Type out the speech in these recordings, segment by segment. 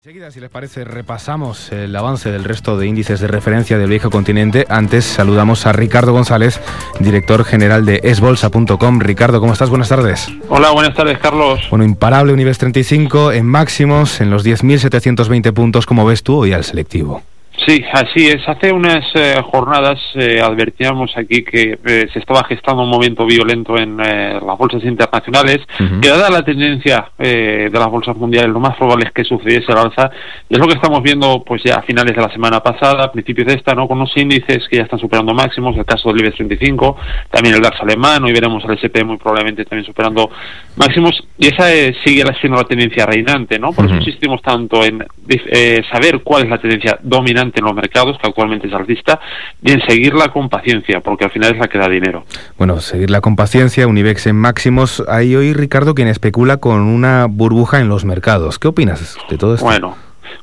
Enseguida, si les parece, repasamos el avance del resto de índices de referencia del viejo continente. Antes saludamos a Ricardo González, director general de esbolsa.com. Ricardo, ¿cómo estás? Buenas tardes. Hola, buenas tardes, Carlos. Bueno, imparable un IBEX 35 en máximos, en los 10.720 puntos. ¿Cómo ves tú hoy al selectivo? Sí, así es. Hace unas jornadas advertíamos aquí que se estaba gestando un momento violento en las bolsas internacionales, que dada la tendencia de las bolsas mundiales, lo más probable es que sucediese el alza, y es lo que estamos viendo pues ya a finales de la semana pasada, a principios de esta, ¿no? Con unos índices que ya están superando máximos, el caso del IBEX 35, también el DAX alemán, hoy veremos al SP muy probablemente también superando máximos, y esa sigue siendo la tendencia reinante, ¿no? Por eso insistimos tanto en saber cuál es la tendencia dominante en los mercados, que actualmente es alcista, y en seguirla con paciencia, porque al final es la que da dinero. Bueno, seguirla con paciencia, un IBEX en máximos. Hay hoy, Ricardo, quien especula con una burbuja en los mercados. ¿Qué opinas de todo esto? Bueno,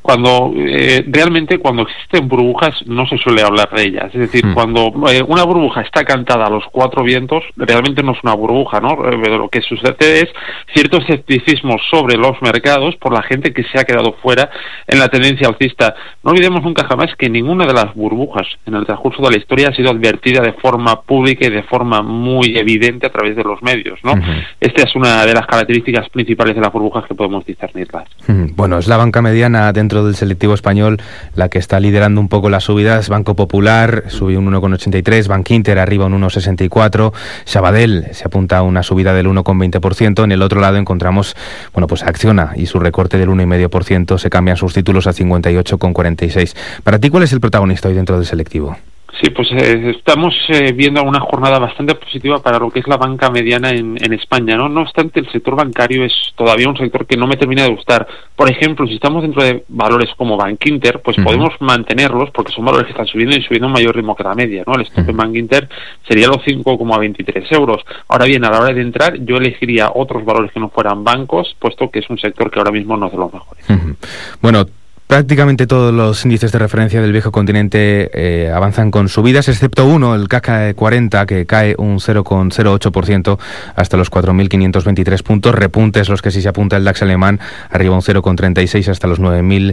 realmente cuando existen burbujas no se suele hablar de ellas, es decir, cuando una burbuja está cantada a los cuatro vientos, realmente no es una burbuja, ¿no? Lo que sucede es cierto escepticismo sobre los mercados por la gente que se ha quedado fuera en la tendencia alcista. No olvidemos nunca jamás que ninguna de las burbujas en el transcurso de la historia ha sido advertida de forma pública y de forma muy evidente a través de los medios, ¿no? Esta es una de las características principales de las burbujas que podemos discernirlas. Bueno, es la banca mediana dentro del selectivo español la que está liderando un poco las subidas. Banco Popular subió un 1,83, Bankinter arriba un 1,64, Sabadell se apunta a una subida del 1,20%. En el otro lado encontramos, bueno, pues Acciona y su recorte del 1,5%, se cambian sus títulos a 58,46. Para ti, ¿cuál es el protagonista hoy dentro del selectivo? Sí, pues estamos viendo una jornada bastante positiva para lo que es la banca mediana en España, ¿no? No obstante, el sector bancario es todavía un sector que no me termina de gustar. Por ejemplo, si estamos dentro de valores como Bankinter, pues podemos mantenerlos porque son valores que están subiendo y subiendo a un mayor ritmo que la media, ¿no? El stop en Bankinter sería los 5,23 euros. Ahora bien, a la hora de entrar, yo elegiría otros valores que no fueran bancos, puesto que es un sector que ahora mismo no es de los mejores. Bueno, prácticamente todos los índices de referencia del viejo continente avanzan con subidas, excepto uno, el CAC 40, que cae un 0,08% hasta los 4.523 puntos. Repuntes los que sí se apunta el DAX alemán, arriba un 0,36 hasta los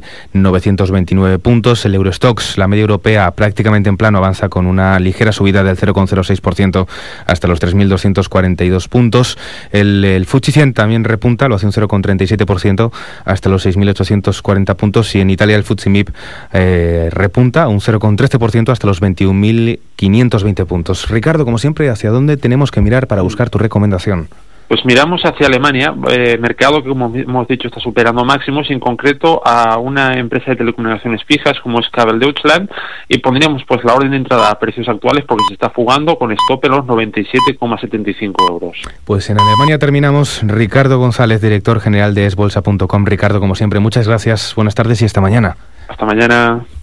9.929 puntos. El Eurostoxx, la media europea, prácticamente en plano, avanza con una ligera subida del 0,06% hasta los 3.242 puntos. El FTSE 100 también repunta, lo hace un 0,37% hasta los 6.840 puntos. Y en Italia el FTSE MIB repunta un 0,13% hasta los 21.520 puntos. Ricardo, como siempre, ¿hacia dónde tenemos que mirar para buscar tu recomendación? Pues miramos hacia Alemania, mercado que, como hemos dicho, está superando máximos, y en concreto a una empresa de telecomunicaciones fijas como es Kabel Deutschland, y pondríamos pues la orden de entrada a precios actuales porque se está fugando con stop en los 97,75 euros. Pues en Alemania terminamos. Ricardo González, director general de esbolsa.com. Ricardo, como siempre, muchas gracias, buenas tardes y hasta mañana. Hasta mañana.